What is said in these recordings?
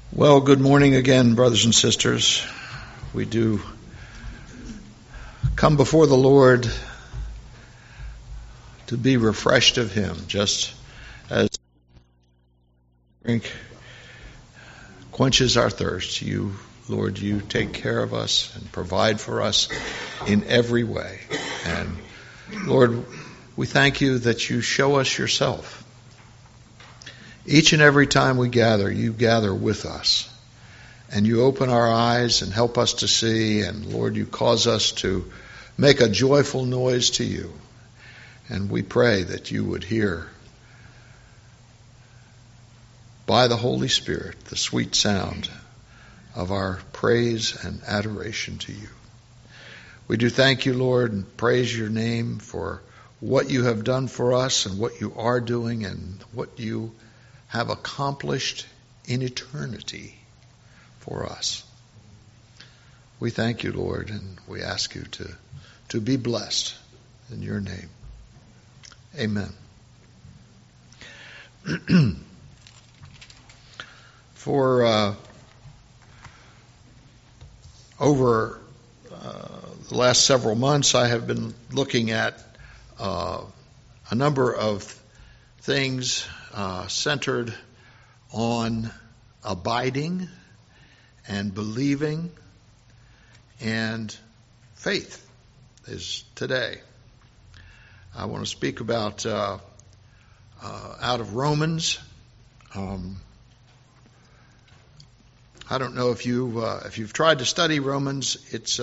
Well, good morning again, brothers and sisters. We do come before the Lord to be refreshed of Him, just as drink quenches our thirst. You, Lord, you take care of us and provide for us in every way. And Lord, we thank you that you show us yourself. Each and every time we gather, you gather with us. And you open our eyes and help us to see. And Lord, you cause us to make a joyful noise to you. And we pray that you would hear by the Holy Spirit the sweet sound of our praise and adoration to you. We do thank you, Lord, and praise your name for what you have done for us and what you are doing and what you have accomplished in eternity for us. We thank you, Lord, and we ask you to be blessed in your name. Amen. For over the last several months, I have been looking at a number of things centered on abiding and believing, and faith is today. I want to speak about out of Romans. I don't know if you've tried to study Romans. It's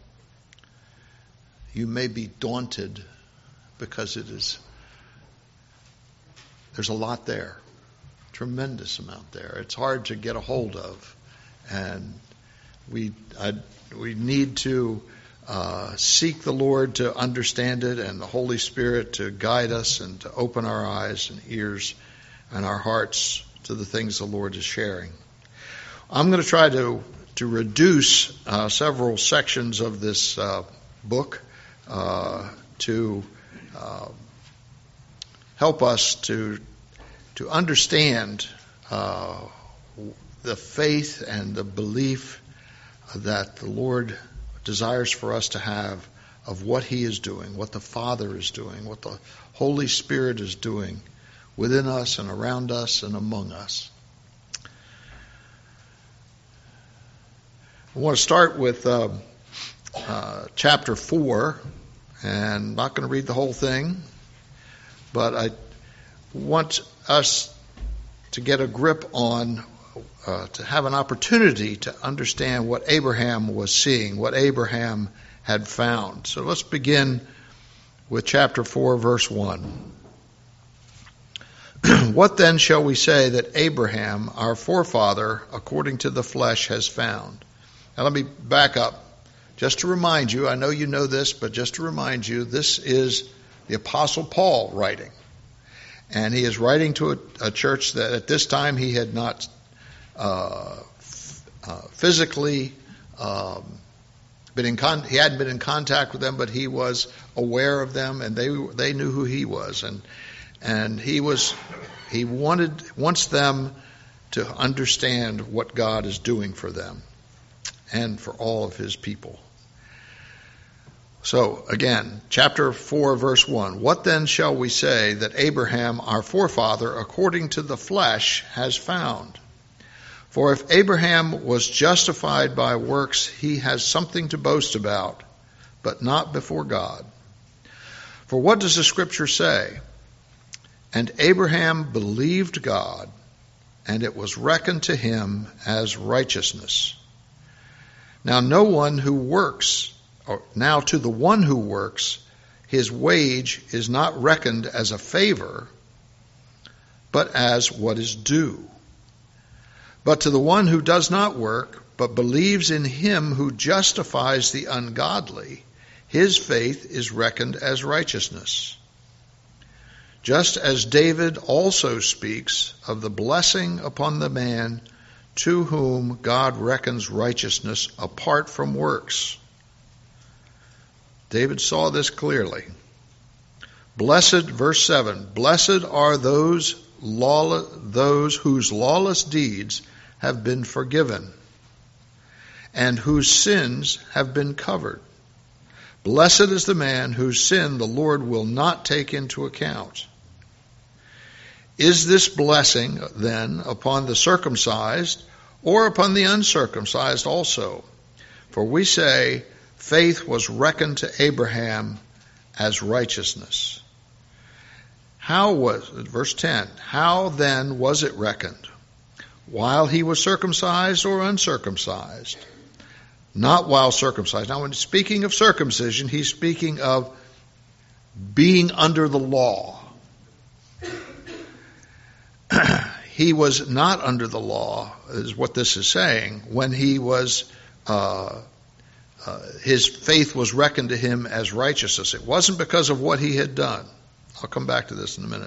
you may be daunted because there's a lot there, tremendous amount there. It's hard to get a hold of, and we need to seek the Lord to understand it, and the Holy Spirit to guide us and to open our eyes and ears and our hearts to the things the Lord is sharing. I'm going to try to reduce several sections of this book to help us to understand the faith and the belief that the Lord desires for us to have of what He is doing, what the Father is doing, what the Holy Spirit is doing within us and around us and among us. I want to start with chapter 4, and I'm not going to read the whole thing, but I want us to get a grip on, to have an opportunity to understand what Abraham was seeing, what Abraham had found. So let's begin with chapter 4, verse 1. What then shall we say that Abraham, our forefather, according to the flesh, has found? Now let me back up. Just to remind you, I know you know this, but just to remind you, this is the Apostle Paul writing. And he is writing to a church that at this time he had not physically he hadn't been in contact with them, but he was aware of them, and they knew who he was, and he wants them to understand what God is doing for them and for all of his people. So, again, chapter 4, verse 1. What then shall we say that Abraham, our forefather, according to the flesh, has found? For if Abraham was justified by works, he has something to boast about, but not before God. For what does the Scripture say? And Abraham believed God, and it was reckoned to him as righteousness. Now to the one who works, his wage is not reckoned as a favor, but as what is due. But to the one who does not work, but believes in him who justifies the ungodly, his faith is reckoned as righteousness. Just as David also speaks of the blessing upon the man to whom God reckons righteousness apart from works. David saw this clearly. Blessed, verse 7, blessed are those whose lawless deeds have been forgiven, and whose sins have been covered. Blessed is the man whose sin the Lord will not take into account. Is this blessing, then, upon the circumcised or upon the uncircumcised also? For we say, faith was reckoned to Abraham as righteousness. Verse 10, how then was it reckoned? While he was circumcised or uncircumcised? Not while circumcised. Now, when speaking of circumcision, he's speaking of being under the law. He was not under the law, is what this is saying, when he was, his faith was reckoned to him as righteousness. It wasn't because of what he had done. I'll come back to this in a minute.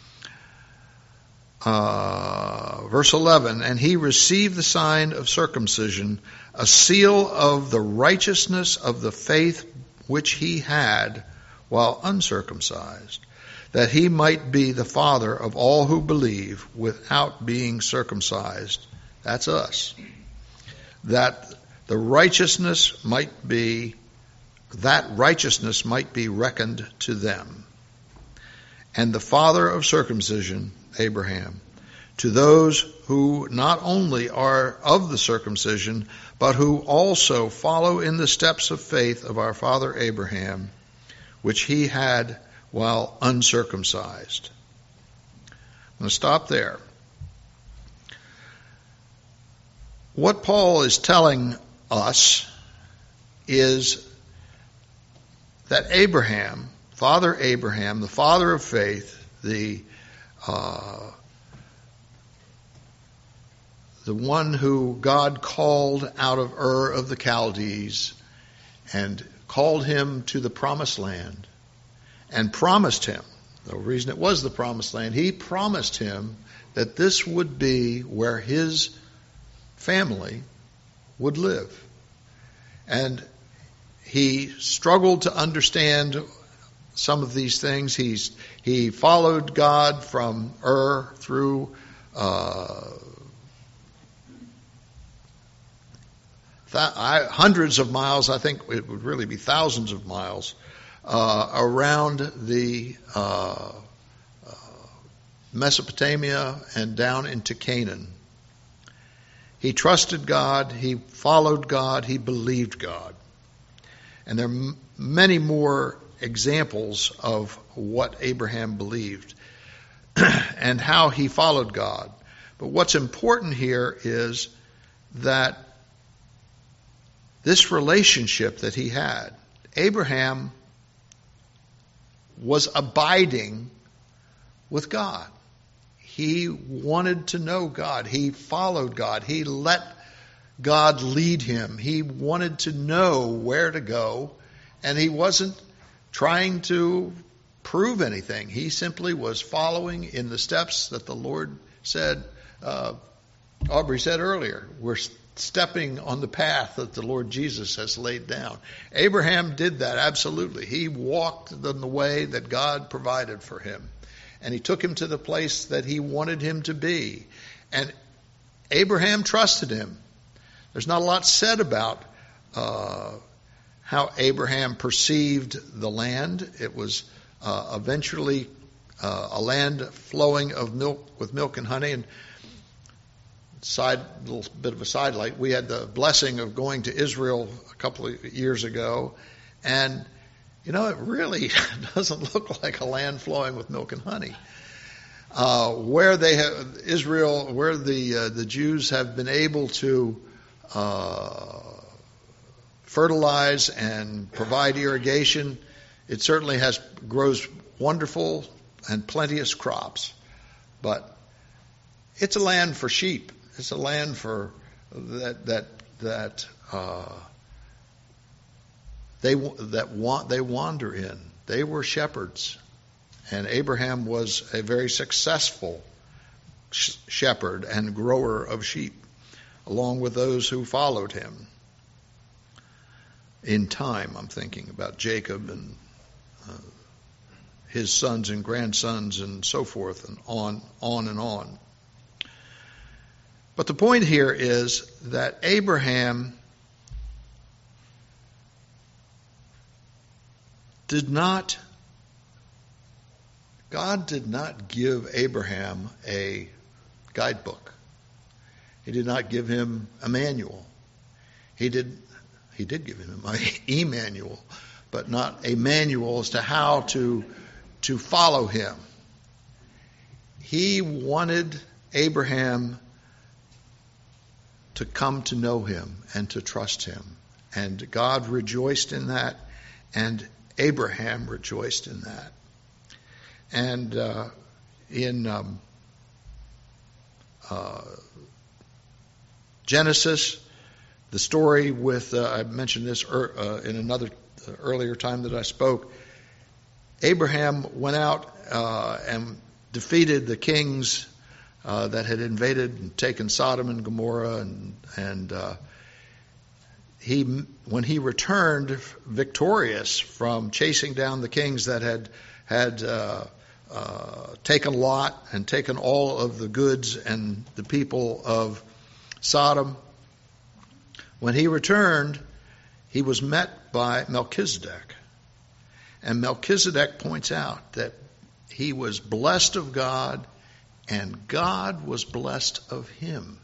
Verse 11, and he received the sign of circumcision, a seal of the righteousness of the faith which he had while uncircumcised, that he might be the father of all who believe without being circumcised. That's us. That the righteousness might be reckoned to them. And the father of circumcision, Abraham, to those who not only are of the circumcision, but who also follow in the steps of faith of our father Abraham, which he had while uncircumcised. I'm going to stop there. What Paul is telling us is that Abraham, Father Abraham, the father of faith, the one who God called out of Ur of the Chaldees and called him to the promised land and promised him, the reason it was the promised land, he promised him that this would be where his family would live. And he struggled to understand some of these things. He followed God from Ur through hundreds of miles, I think it would really be thousands of miles, around the Mesopotamia and down into Canaan. He trusted God, he followed God, he believed God. And there are many more examples of what Abraham believed and how he followed God. But what's important here is that this relationship that he had, Abraham was abiding with God. He wanted to know God. He followed God. He let God lead him. He wanted to know where to go, and he wasn't trying to prove anything. He simply was following in the steps that the Lord said. Aubrey said earlier, we're stepping on the path that the Lord Jesus has laid down. Abraham did that, absolutely. He walked in the way that God provided for him. And he took him to the place that he wanted him to be. And Abraham trusted him. There's not a lot said about how Abraham perceived the land. It was eventually a land flowing with milk and honey. And little bit of a sidelight, we had the blessing of going to Israel a couple of years ago, and it really doesn't look like a land flowing with milk and honey. Where they have Israel, where the Jews have been able to fertilize and provide irrigation, it certainly grows wonderful and plenteous crops, but it's a land for sheep. It's a land for they wander in. They were shepherds, and Abraham was a very successful shepherd and grower of sheep, along with those who followed him. In time, I'm thinking about Jacob and his sons and grandsons and so forth, and on and on. But the point here is that Abraham God did not give Abraham a guidebook. He did not give him a manual. He did give him an e-manual, but not a manual as to how to follow him. He wanted Abraham to come to know him and to trust him. And God rejoiced in that, and Abraham rejoiced in that. And in Genesis, the story with, I mentioned this in another earlier time that I spoke, Abraham went out and defeated the kings that had invaded and taken Sodom and Gomorrah, and when he returned victorious from chasing down the kings that had taken Lot and taken all of the goods and the people of Sodom, when he returned, he was met by Melchizedek. And Melchizedek points out that he was blessed of God, and God was blessed of him.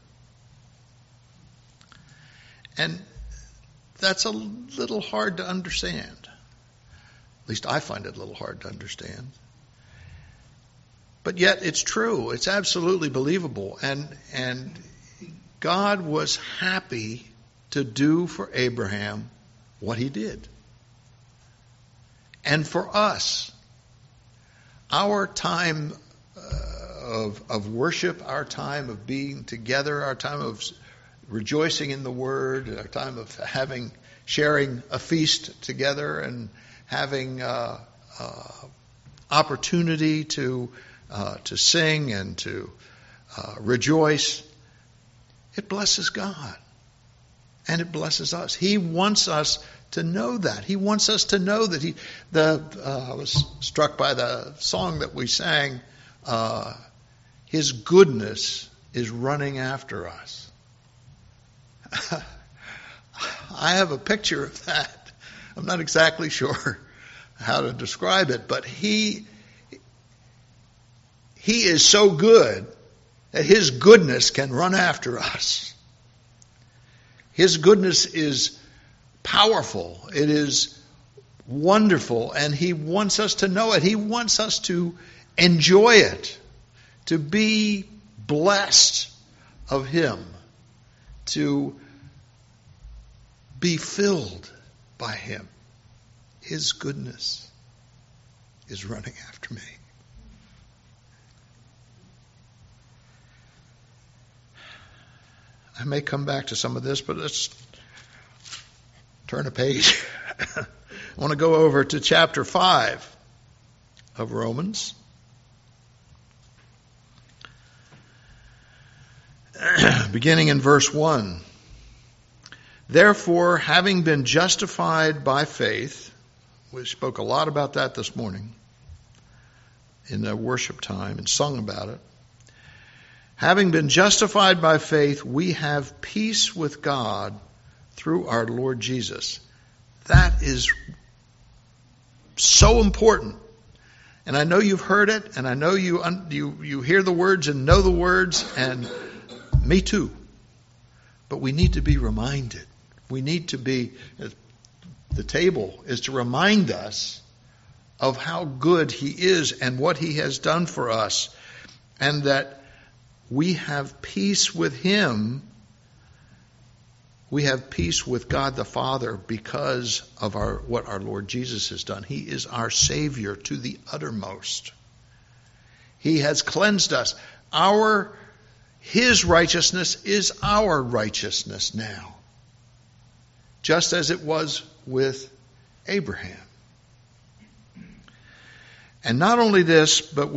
And that's a little hard to understand. At least I find it a little hard to understand. But yet it's true. It's absolutely believable. And God was happy to do for Abraham what he did. And for us, our time of worship, our time of being together, our time of rejoicing in the Word, our time of sharing a feast together and having opportunity to sing and to rejoice, it blesses God. And it blesses us. He wants us to know that. He wants us to know that I was struck by the song that we sang, His goodness is running after us. I have a picture of that. I'm not exactly sure how to describe it, but He is so good that His goodness can run after us. His goodness is powerful. It is wonderful, and He wants us to know it. He wants us to enjoy it, to be blessed of Him, to be filled by Him. His goodness is running after me. I may come back to some of this, but let's turn a page. I want to go over to chapter 5 of Romans. Beginning in verse 1. Therefore, having been justified by faith, we spoke a lot about that this morning in the worship time and sung about it. Having been justified by faith, we have peace with God through our Lord Jesus. That is so important. And I know you've heard it, and I know you hear the words and know the words, and me too. But we need to be reminded. We need to be, the table is to remind us of how good He is and what He has done for us, and that we have peace with Him. We have peace with God the Father because of what our Lord Jesus has done. He is our Savior to the uttermost. He has cleansed us. His righteousness is our righteousness now, just as it was with Abraham. And not only this, but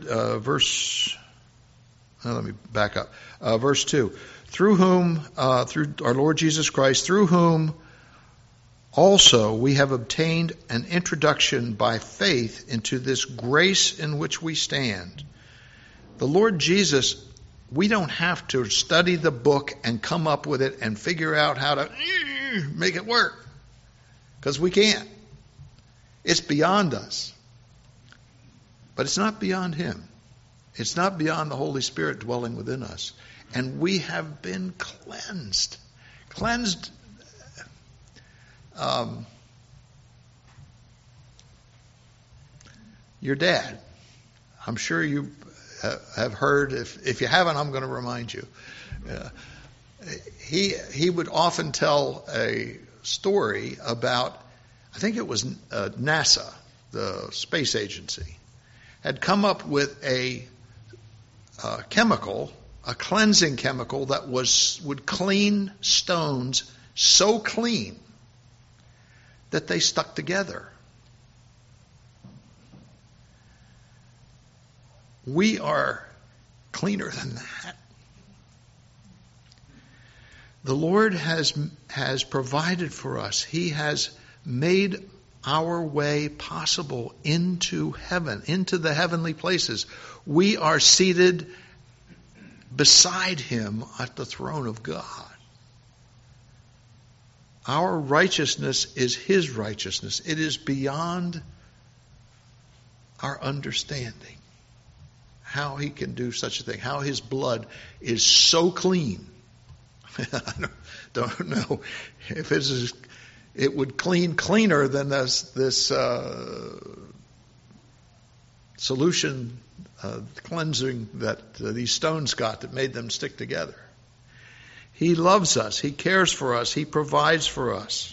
let me back up. Verse 2. Through whom, through our Lord Jesus Christ, through whom also we have obtained an introduction by faith into this grace in which we stand. The Lord Jesus we don't have to study the book and come up with it and figure out how to make it work, because we can't. It's beyond us. But it's not beyond him. It's not beyond the Holy Spirit dwelling within us. And we have been cleansed. Cleansed. Your dad, I'm sure you have heard. If you haven't, I'm going to remind you. He would often tell a story about, I think it was NASA, the space agency, had come up with a chemical, a cleansing chemical that would clean stones so clean that they stuck together. We are cleaner than that. The Lord has provided for us. He has made our way possible into heaven, into the heavenly places. We are seated beside him at the throne of God. Our righteousness is his righteousness. It is beyond our understanding how he can do such a thing, how his blood is so clean. I don't know if it would clean cleaner than this solution cleansing that these stones got that made them stick together. He loves us. He cares for us. He provides for us.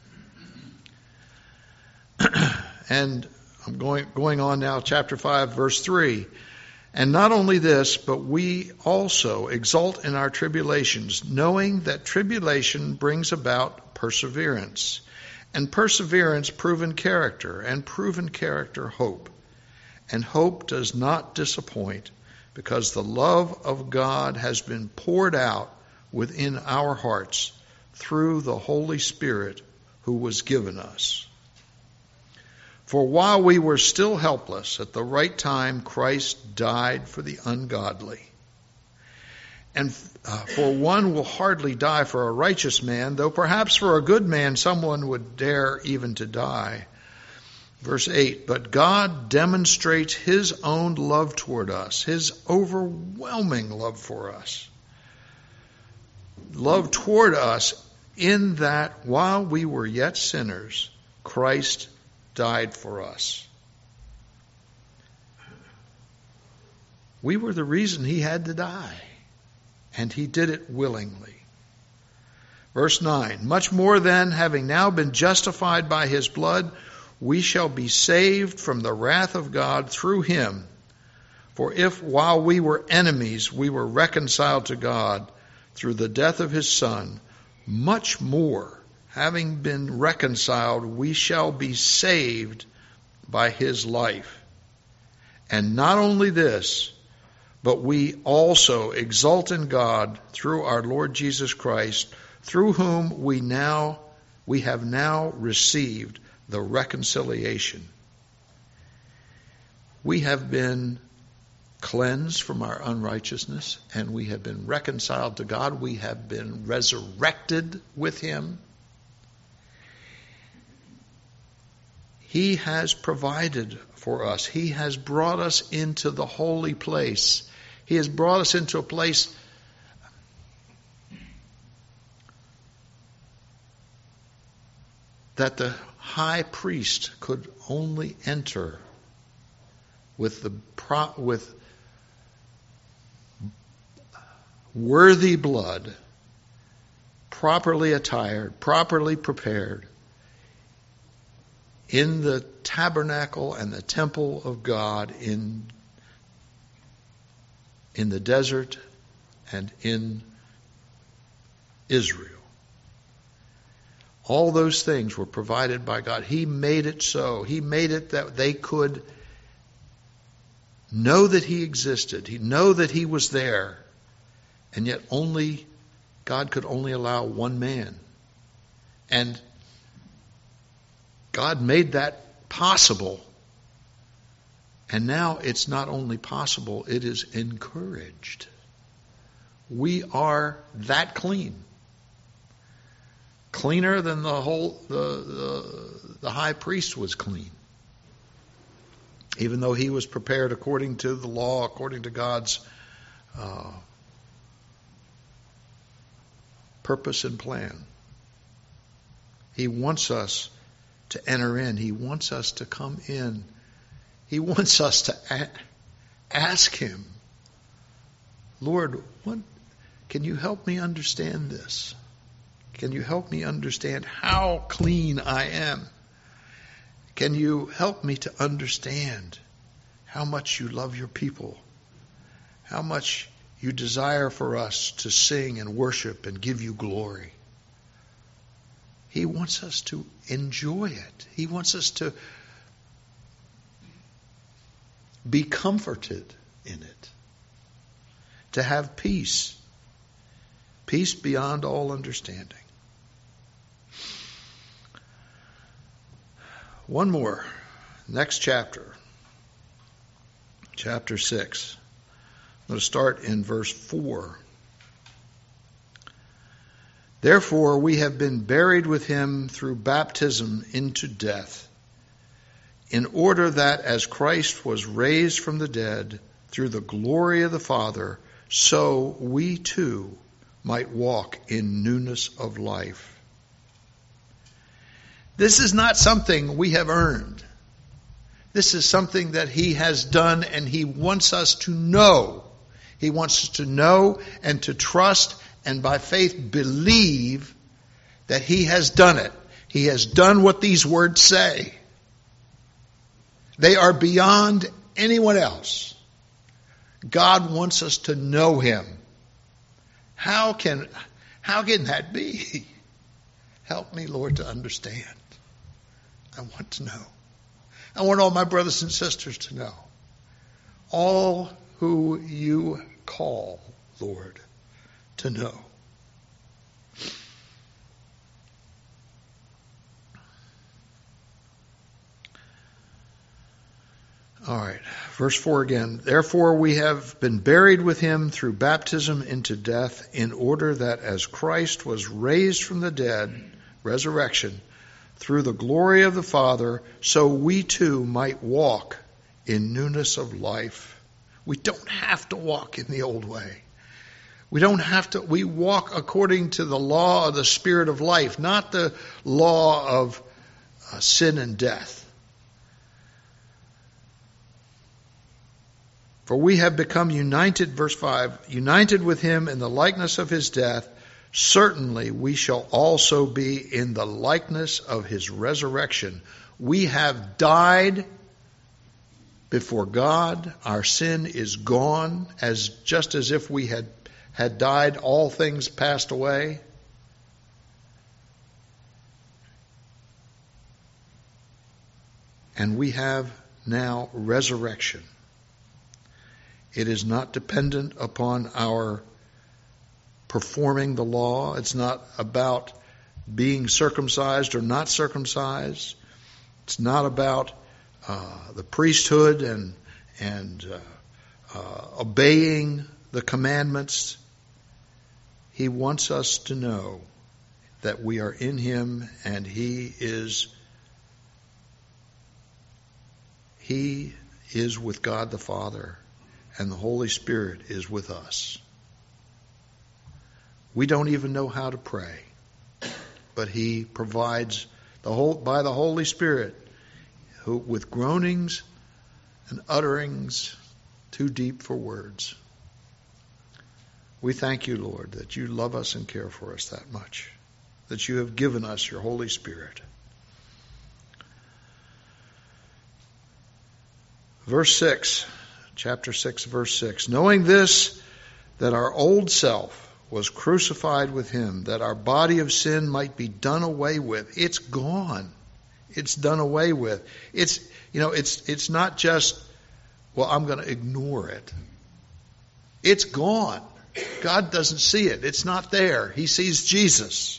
And I'm going on now, chapter 5, verse 3. And not only this, but we also exult in our tribulations, knowing that tribulation brings about perseverance, and perseverance proven character, and proven character hope. And hope does not disappoint, because the love of God has been poured out within our hearts through the Holy Spirit who was given us. For while we were still helpless, at the right time Christ died for the ungodly. And for one will hardly die for a righteous man, though perhaps for a good man someone would dare even to die. Verse 8, but God demonstrates his own love toward us, his overwhelming love for us. Love toward us in that while we were yet sinners, Christ died for us. We were the reason he had to die, and he did it willingly. Verse 9, much more then, having now been justified by his blood, we shall be saved from the wrath of God through him. For if while we were enemies we were reconciled to God through the death of his Son, much more, having been reconciled, we shall be saved by his life. And not only this, but we also exult in God through our Lord Jesus Christ, through whom we have now received the reconciliation. We have been cleansed from our unrighteousness, and we have been reconciled to God. We have been resurrected with him. He has provided for us. He has brought us into the holy place. He has brought us into a place that the high priest could only enter with worthy blood, properly attired, properly prepared, in the tabernacle and the temple of God in the desert and in Israel. All those things were provided by God. He made it so. He made it that they could know that he existed, know that he was there, and yet God could only allow one man. And God made that possible. And now it's not only possible, it is encouraged. We are that clean. Cleaner than the high priest was clean. Even though he was prepared according to the law, according to God's purpose and plan. He wants us to enter in. He wants us to come in. He wants us to ask him, Lord, can you help me understand this? Can you help me understand how clean I am? Can you help me to understand how much you love your people? How much you desire for us to sing and worship and give you glory? He wants us to enjoy it. He wants us to be comforted in it. To have peace. Peace beyond all understanding. One more. Next chapter. Chapter 6. I'm going to start in verse 4. Therefore, we have been buried with him through baptism into death, in order that as Christ was raised from the dead through the glory of the Father, so we too might walk in newness of life. This is not something we have earned. This is something that he has done, and he wants us to know. He wants us to know and to trust and by faith believe that he has done it. He has done what these words say. They are beyond anyone else. God wants us to know him. How can that be? Help me, Lord, to understand. I want to know. I want all my brothers and sisters to know. All who you call, Lord, to know. All right, verse 4 again. Therefore we have been buried with him through baptism into death, in order that as Christ was raised from the dead, resurrection, through the glory of the Father, so we too might walk in newness of life. We don't have to walk in the old way. We don't have to. We walk according to the law of the Spirit of life, not the law of sin and death. For we have become united, verse 5, united with him in the likeness of his death. Certainly we shall also be in the likeness of his resurrection. We have died before God. Our sin is gone, just as if we had died, all things passed away. And we have now resurrection. It is not dependent upon our performing the law. It's not about being circumcised or not circumcised. It's not about the priesthood and obeying the commandments. He wants us to know that we are in him, and he is with God the Father, and the Holy Spirit is with us. We don't even know how to pray, but he provides by the Holy Spirit, who with groanings and utterings too deep for words. We thank you, Lord, that you love us and care for us that much, that you have given us your Holy Spirit. Verse 6, chapter 6, verse 6. Knowing this, that our old self was crucified with him, that our body of sin might be done away with. It's gone. It's done away with. It's not just, well, I'm going to ignore it. It's gone. God doesn't see it. It's not there. He sees Jesus.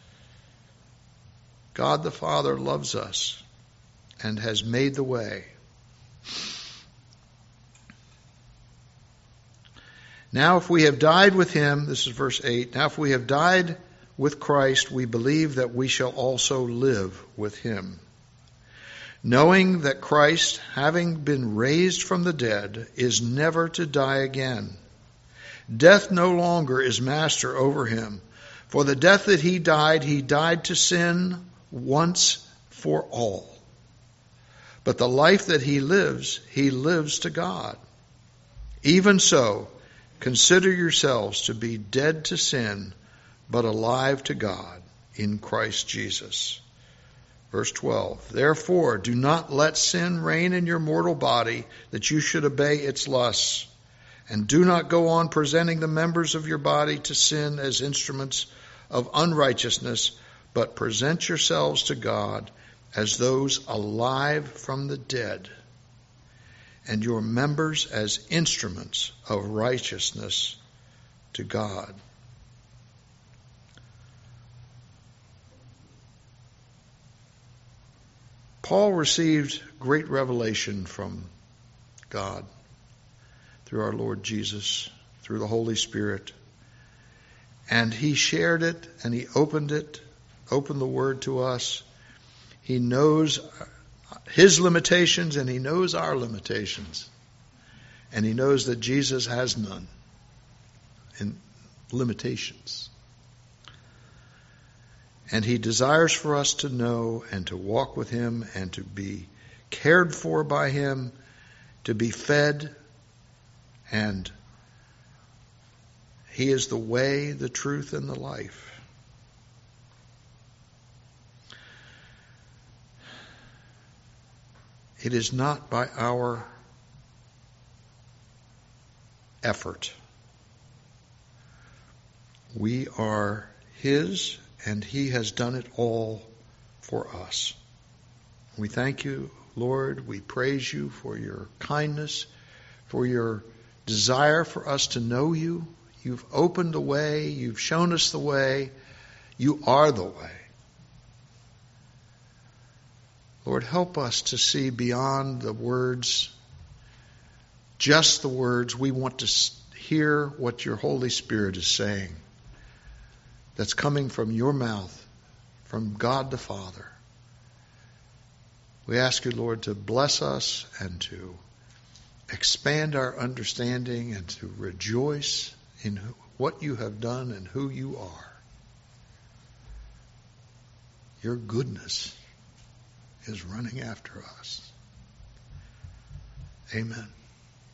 God the Father loves us and has made the way. Now if we have died with him, this is verse 8, now if we have died with Christ, we believe that we shall also live with him. Knowing that Christ, having been raised from the dead, is never to die again. Death no longer is master over him. For the death that he died to sin once for all. But the life that he lives to God. Even so, consider yourselves to be dead to sin, but alive to God in Christ Jesus. Verse 12, therefore, do not let sin reign in your mortal body, that you should obey its lusts. And do not go on presenting the members of your body to sin as instruments of unrighteousness, but present yourselves to God as those alive from the dead, and your members as instruments of righteousness to God. Paul received great revelation from God through our Lord Jesus, through the Holy Spirit. And he shared it and he opened the Word to us. He knows his limitations and he knows our limitations. And he knows that Jesus has none in limitations. And he desires for us to know and to walk with him and to be cared for by him, to be fed. And he is the way, the truth, and the life. It is not by our effort. We are his, and he has done it all for us. We thank you, Lord. We praise you for your kindness, for your desire for us to know you. You've opened the way. You've shown us the way. You are the way. Lord, help us to see beyond the words, just the words. We want to hear what your Holy Spirit is saying, that's coming from your mouth, from God the Father. We ask you, Lord, to bless us and to expand our understanding and to rejoice in what you have done and who you are. Your goodness is running after us. Amen.